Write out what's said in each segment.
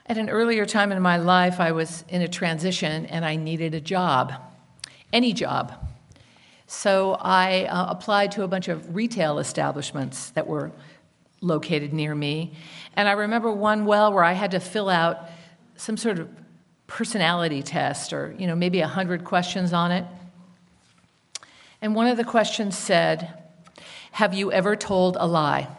At an earlier time in my life, I was in a transition and I needed a job, any job. So I applied to a bunch of retail establishments that were located near me. And I remember one well where I had to fill out some sort of personality test or, maybe 100 questions on it. And one of the questions said, "Have you ever told a lie?"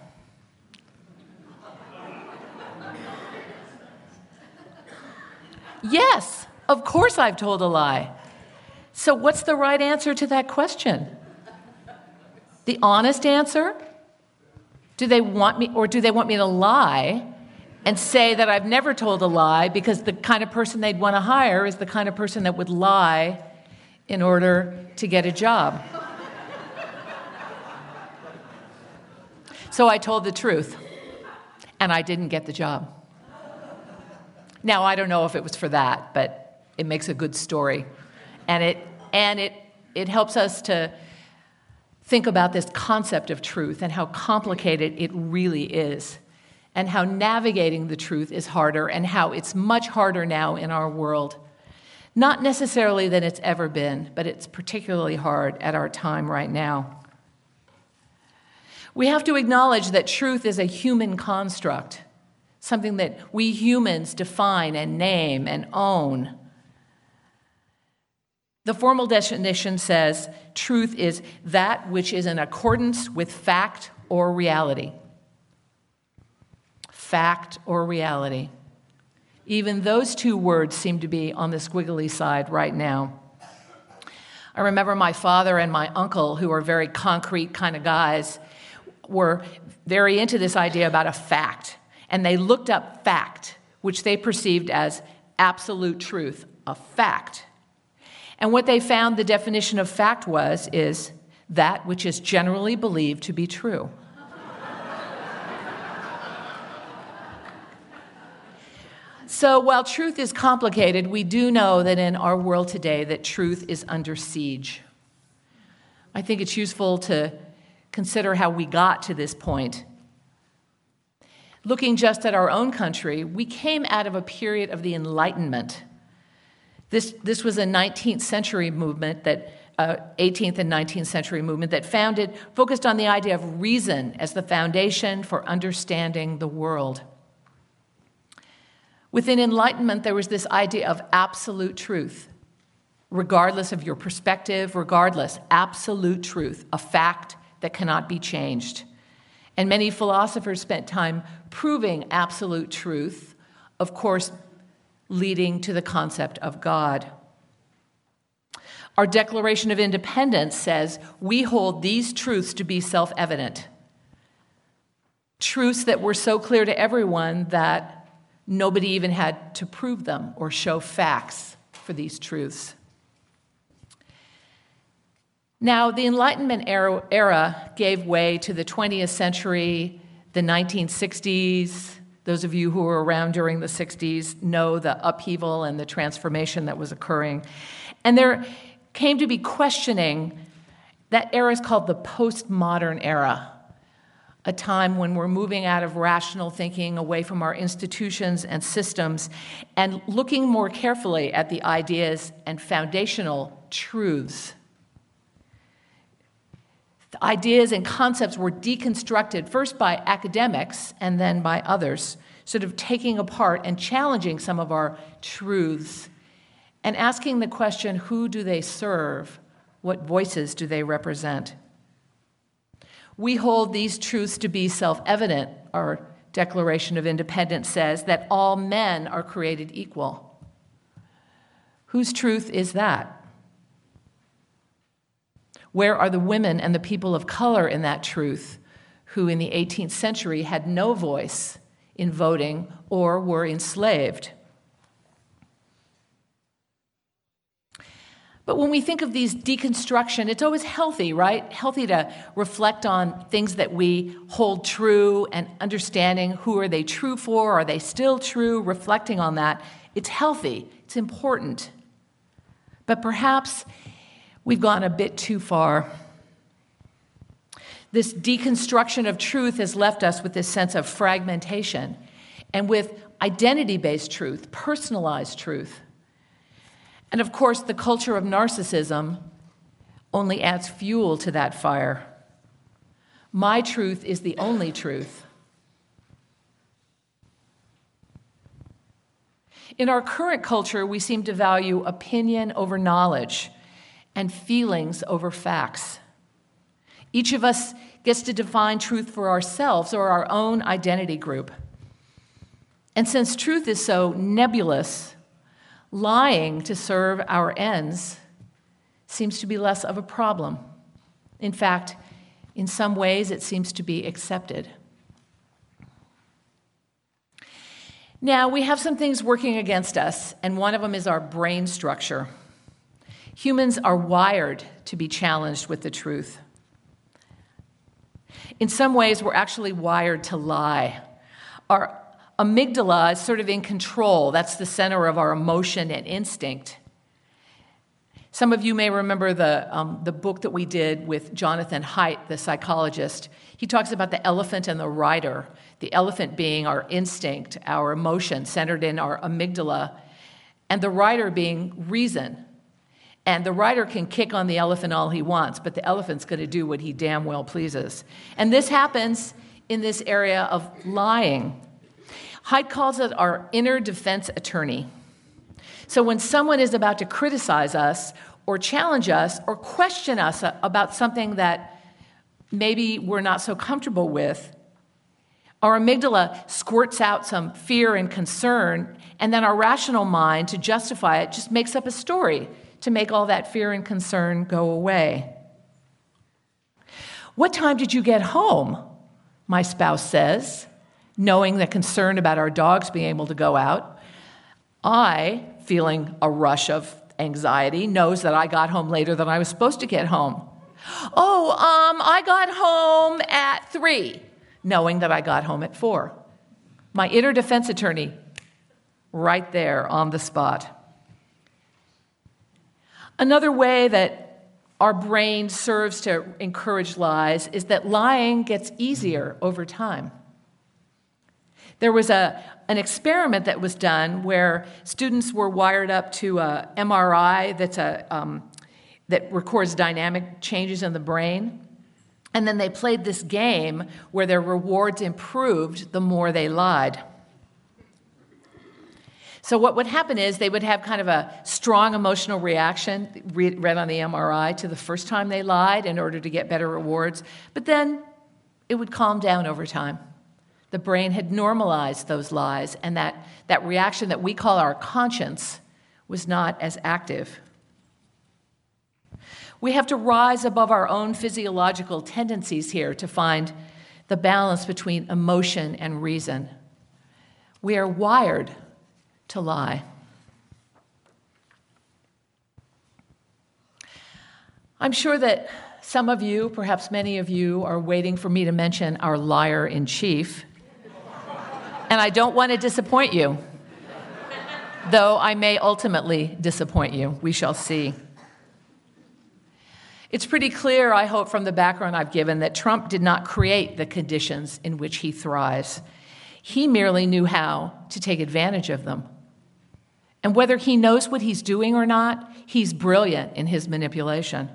Yes, of course I've told a lie. So what's the right answer to that question? The honest answer? Do they want me to lie and say that I've never told a lie because the kind of person they'd want to hire is the kind of person that would lie in order to get a job? So I told the truth, and I didn't get the job. Now, I don't know if it was for that, but it makes a good story. And it helps us to think about this concept of truth and how complicated it really is, and how navigating the truth is harder, and how it's much harder now in our world. Not necessarily than it's ever been, but it's particularly hard at our time right now. We have to acknowledge that truth is a human construct, something that we humans define and name and own. The formal definition says truth is that which is in accordance with fact or reality. Fact or reality. Even those two words seem to be on the squiggly side right now. I remember my father and my uncle, who are very concrete kind of guys, were very into this idea about a fact. And they looked up fact, which they perceived as absolute truth, a fact. And what they found the definition of fact is that which is generally believed to be true. So while truth is complicated, we do know that in our world today that truth is under siege. I think it's useful to consider how we got to this point. Looking just at our own country, we came out of a period of the Enlightenment. This was a 19th century movement, 18th and 19th century movement that focused on the idea of reason as the foundation for understanding the world. Within Enlightenment, there was this idea of absolute truth, regardless of your perspective, absolute truth, a fact that cannot be changed. And many philosophers spent time proving absolute truth, of course, leading to the concept of God. Our Declaration of Independence says, we hold these truths to be self-evident. Truths that were so clear to everyone that nobody even had to prove them or show facts for these truths. Now, the Enlightenment era gave way to the 20th century, the 1960s. Those of you who were around during the 60s know the upheaval and the transformation that was occurring. And there came to be questioning. That era is called the postmodern era, a time when we're moving out of rational thinking, away from our institutions and systems, and looking more carefully at the ideas and foundational truths. The ideas and concepts were deconstructed first by academics and then by others, sort of taking apart and challenging some of our truths and asking the question, who do they serve? What voices do they represent? We hold these truths to be self-evident. Our Declaration of Independence says that all men are created equal. Whose truth is that? Where are the women and the people of color in that truth, who in the 18th century had no voice in voting or were enslaved? But when we think of these deconstruction, it's always healthy, right? Healthy to reflect on things that we hold true and understanding who are they true for, are they still true, reflecting on that. It's healthy, it's important. But perhaps we've gone a bit too far. This deconstruction of truth has left us with this sense of fragmentation and with identity-based truth, personalized truth. And of course, the culture of narcissism only adds fuel to that fire. My truth is the only truth. In our current culture, we seem to value opinion over knowledge and feelings over facts. Each of us gets to define truth for ourselves or our own identity group. And since truth is so nebulous, lying to serve our ends seems to be less of a problem. In fact, in some ways, it seems to be accepted. Now, we have some things working against us, and one of them is our brain structure. Humans are wired to be challenged with the truth. In some ways, we're actually wired to lie. Our amygdala is sort of in control. That's the center of our emotion and instinct. Some of you may remember the book that we did with Jonathan Haidt, the psychologist. He talks about the elephant and the rider, the elephant being our instinct, our emotion centered in our amygdala, and the rider being reason. And the rider can kick on the elephant all he wants, but the elephant's going to do what he damn well pleases. And this happens in this area of lying. Haidt calls it our inner defense attorney. So when someone is about to criticize us or challenge us or question us about something that maybe we're not so comfortable with, our amygdala squirts out some fear and concern, and then our rational mind, to justify it, just makes up a story to make all that fear and concern go away. What time did you get home? My spouse says, knowing the concern about our dogs being able to go out. I, feeling a rush of anxiety, knows that I got home later than I was supposed to get home. I got home at 3, knowing that I got home at 4. My inner defense attorney, right there on the spot. Another way that our brain serves to encourage lies is that lying gets easier over time. There was an experiment that was done where students were wired up to a MRI that records dynamic changes in the brain, and then they played this game where their rewards improved the more they lied. So what would happen is they would have kind of a strong emotional reaction, read on the MRI, to the first time they lied in order to get better rewards, but then it would calm down over time. The brain had normalized those lies, and that reaction that we call our conscience was not as active. We have to rise above our own physiological tendencies here to find the balance between emotion and reason. We are wired to lie. I'm sure that some of you, perhaps many of you, are waiting for me to mention our liar in chief. And I don't want to disappoint you, though I may ultimately disappoint you. We shall see. It's pretty clear, I hope, from the background I've given, that Trump did not create the conditions in which he thrives. He merely knew how to take advantage of them. And whether he knows what he's doing or not, he's brilliant in his manipulation.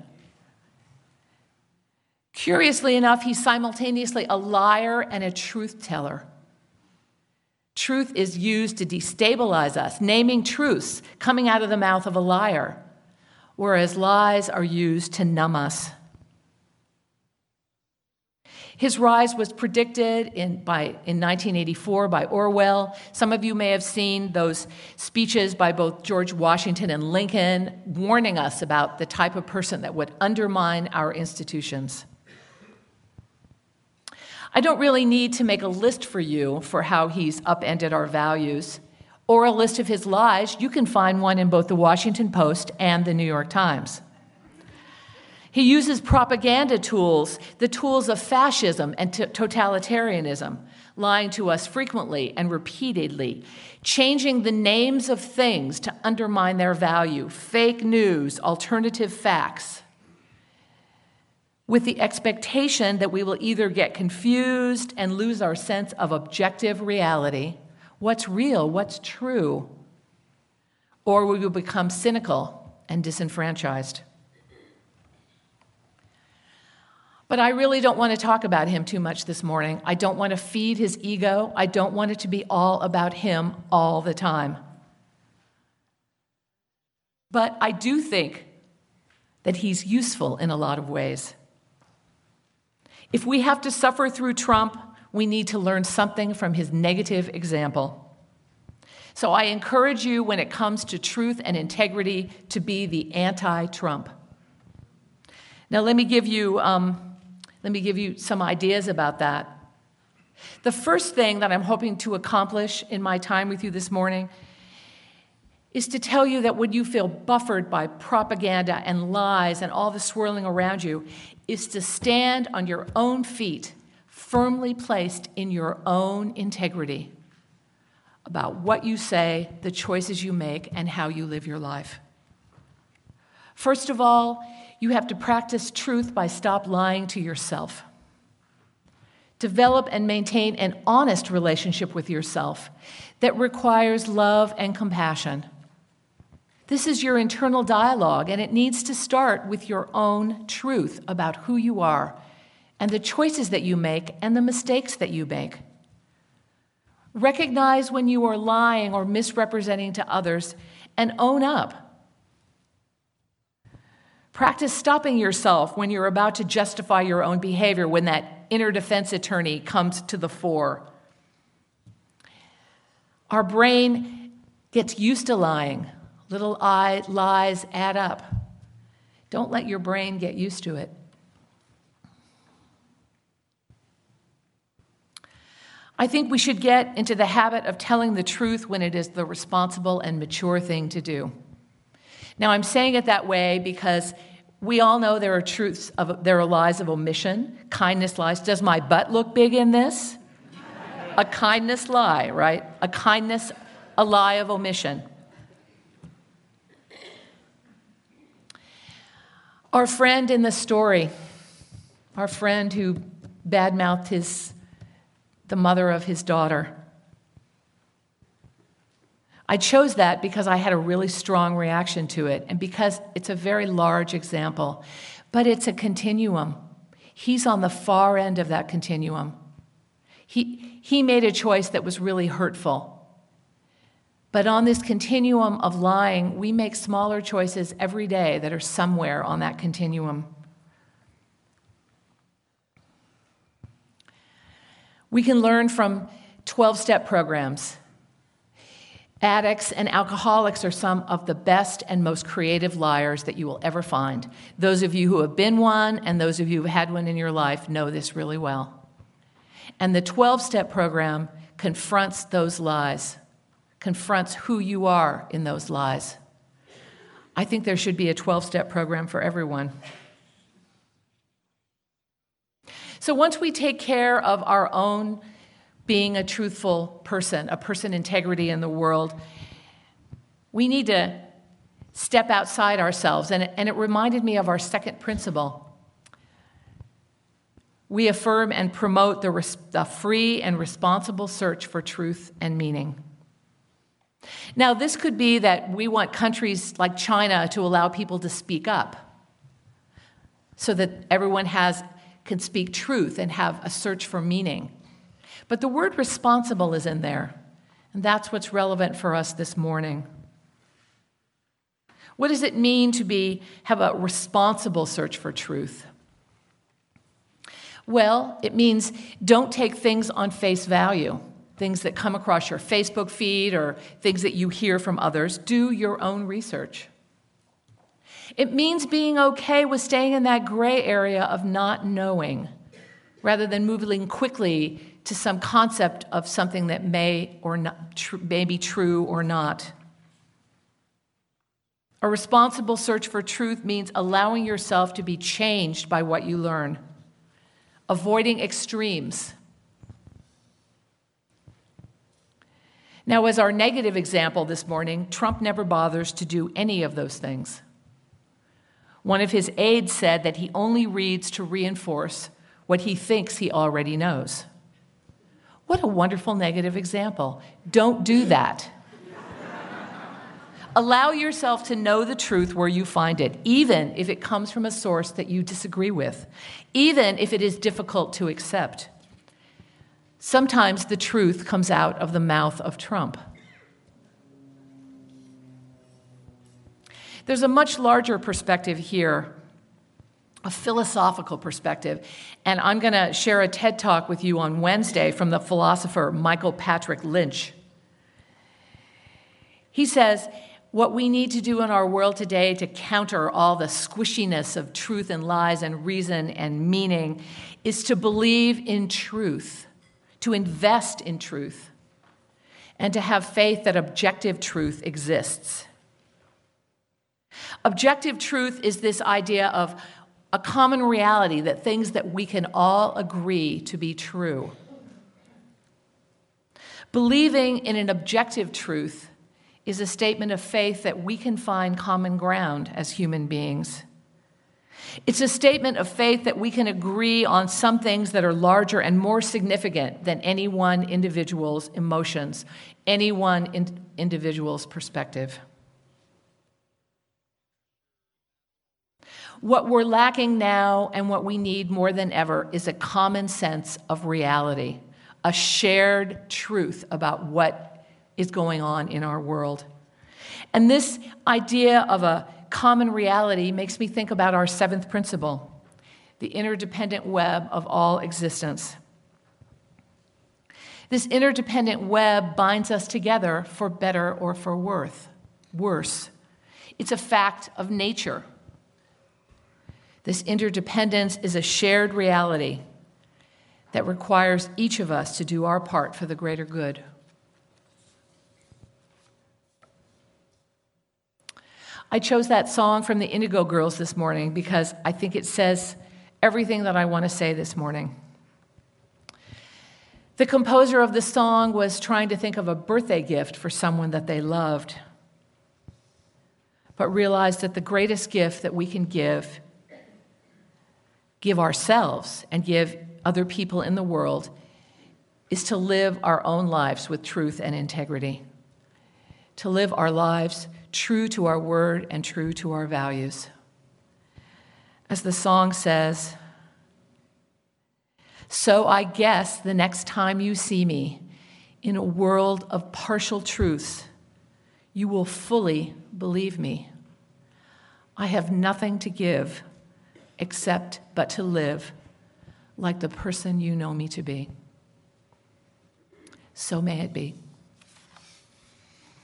Curiously enough, he's simultaneously a liar and a truth teller. Truth is used to destabilize us, naming truths coming out of the mouth of a liar, whereas lies are used to numb us. His rise was predicted in 1984 by Orwell. Some of you may have seen those speeches by both George Washington and Lincoln warning us about the type of person that would undermine our institutions. I don't really need to make a list for you for how he's upended our values, or a list of his lies. You can find one in both the Washington Post and the New York Times. He uses propaganda tools, the tools of fascism and totalitarianism, lying to us frequently and repeatedly, changing the names of things to undermine their value, fake news, alternative facts, with the expectation that we will either get confused and lose our sense of objective reality, what's real, what's true, or we will become cynical and disenfranchised. But I really don't want to talk about him too much this morning. I don't want to feed his ego. I don't want it to be all about him all the time. But I do think that he's useful in a lot of ways. If we have to suffer through Trump, we need to learn something from his negative example. So I encourage you, when it comes to truth and integrity, to be the anti-Trump. Now, let me give you some ideas about that. The first thing that I'm hoping to accomplish in my time with you this morning is to tell you that when you feel buffered by propaganda and lies and all the swirling around you, is to stand on your own feet, firmly placed in your own integrity about what you say, the choices you make, and how you live your life. First of all, you have to practice truth by stop lying to yourself. Develop and maintain an honest relationship with yourself that requires love and compassion. This is your internal dialogue, and it needs to start with your own truth about who you are and the choices that you make and the mistakes that you make. Recognize when you are lying or misrepresenting to others and own up. Practice stopping yourself when you're about to justify your own behavior, when that inner defense attorney comes to the fore. Our brain gets used to lying. Little lies add up. Don't let your brain get used to it. I think we should get into the habit of telling the truth when it is the responsible and mature thing to do. Now, I'm saying it that way because we all know there are lies of omission, kindness lies. Does my butt look big in this? A kindness lie, right? A lie of omission. Our friend in the story, our friend who badmouthed the mother of his daughter. I chose that because I had a really strong reaction to it and because it's a very large example, but it's a continuum. He's on the far end of that continuum. He made a choice that was really hurtful. But on this continuum of lying, we make smaller choices every day that are somewhere on that continuum. We can learn from 12-step programs. Addicts and alcoholics are some of the best and most creative liars that you will ever find. Those of you who have been one and those of you who have had one in your life know this really well. And the 12-step program confronts those lies, confronts who you are in those lies. I think there should be a 12-step program for everyone. So once we take care of our own being a truthful person, a person integrity in the world, we need to step outside ourselves. And it reminded me of our second principle. We affirm and promote the free and responsible search for truth and meaning. Now, this could be that we want countries like China to allow people to speak up so that everyone can speak truth and have a search for meaning. But the word responsible is in there, and that's what's relevant for us this morning. What does it mean to have a responsible search for truth? Well, it means don't take things on face value, things that come across your Facebook feed or things that you hear from others. Do your own research. It means being okay with staying in that gray area of not knowing, rather than moving quickly to some concept of something that may be true or not. A responsible search for truth means allowing yourself to be changed by what you learn, avoiding extremes. Now, as our negative example this morning, Trump never bothers to do any of those things. One of his aides said that he only reads to reinforce what he thinks he already knows. What a wonderful negative example. Don't do that. Allow yourself to know the truth where you find it, even if it comes from a source that you disagree with, even if it is difficult to accept. Sometimes the truth comes out of the mouth of Trump. There's a much larger perspective here, a philosophical perspective, and I'm going to share a TED Talk with you on Wednesday from the philosopher Michael Patrick Lynch. He says, what we need to do in our world today to counter all the squishiness of truth and lies and reason and meaning is to believe in truth, to invest in truth, and to have faith that objective truth exists. Objective truth is this idea of a common reality, that things that we can all agree to be true. Believing in an objective truth is a statement of faith that we can find common ground as human beings. It's a statement of faith that we can agree on some things that are larger and more significant than any one individual's emotions, any one individual's perspective. What we're lacking now and what we need more than ever is a common sense of reality, a shared truth about what is going on in our world. And this idea of a common reality makes me think about our seventh principle, the interdependent web of all existence. This interdependent web binds us together for better or for worse. It's a fact of nature. This interdependence is a shared reality that requires each of us to do our part for the greater good. I chose that song from the Indigo Girls this morning because I think it says everything that I want to say this morning. The composer of the song was trying to think of a birthday gift for someone that they loved, but realized that the greatest gift that we can give ourselves and give other people in the world is to live our own lives with truth and integrity, to live our lives true to our word and true to our values. As the song says, so I guess the next time you see me in a world of partial truths, you will fully believe me. I have nothing to give except but to live like the person you know me to be. So may it be.